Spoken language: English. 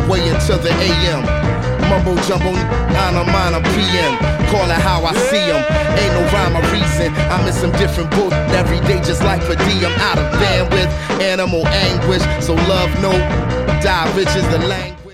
way until the AM. Mumbo jumbo, on a minor PM. Call it how I see him. Ain't no rhyme or reason. I'm in some different boat every day, just like per D. I'm out of bandwidth, animal anguish. So love no, die rich is the language.